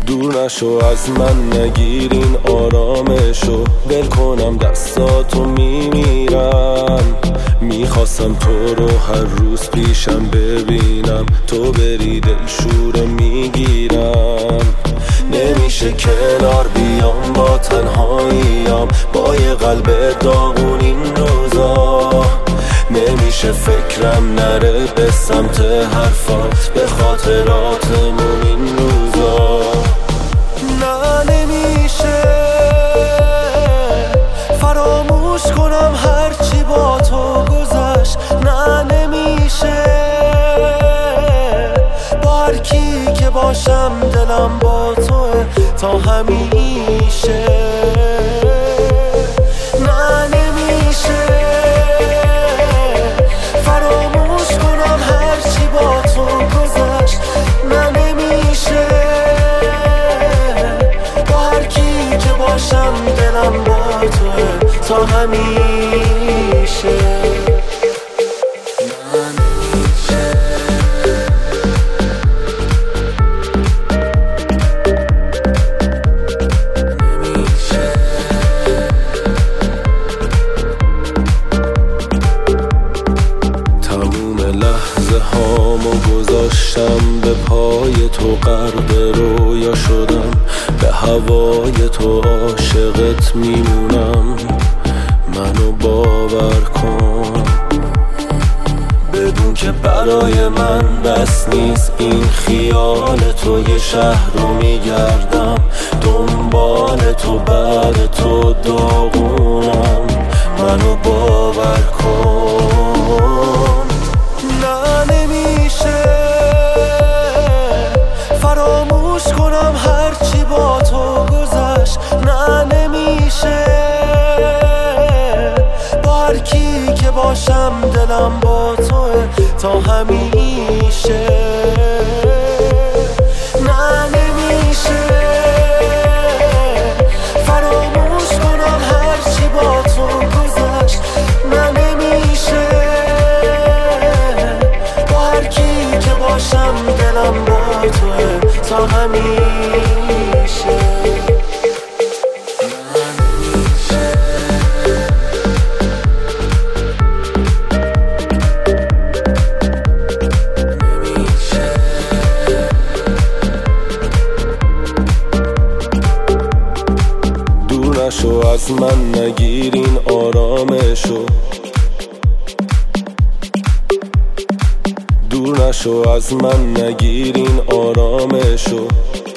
دور نشو از من، نگیر این آرامشو. ول کنم دستاتو میمیرم، میخواستم تو رو هر روز پیشم ببینم، تو بری دلشوره میگیرم. نمیشه کنار بیام با تنهاییم، با یه قلب داغون این روزا. نمیشه فکرم نره به سمت حرفات، به خاطراتمون این روزا. نه نمیشه فراموش کنم هرچی با تو گذشت. نه نمیشه با هر کی که باشم دلم با توه تا همیشه. نه نمیشه فراموش کنم هرچی با تو گذشت. نه نمیشه با هر کی که باشم دلم با توه تا همیشه. لحظه هامو گذاشتم به پای تو، غرق رویا شدم، به هوای تو عاشقت میمونم. منو باور کن، بدون که برای من بس نیست این خیال تو. یه شهر رو میگردم دنبال تو، بعد تو داغونم. منو باور کن. نه نمیشه فراموش کنم هرچی با تو گذشت. نه نمیشه با هر کی که باشم دلم با توه تا همیشه. نه نمیشه فراموش کنم هرچی با تو گذشت. نه نمیشه با هر کی که باشم دلم با توه تا همیشه. دور نشو از من، نگیر این آرامشو. دور نشو از من، نگیر این آرامشو.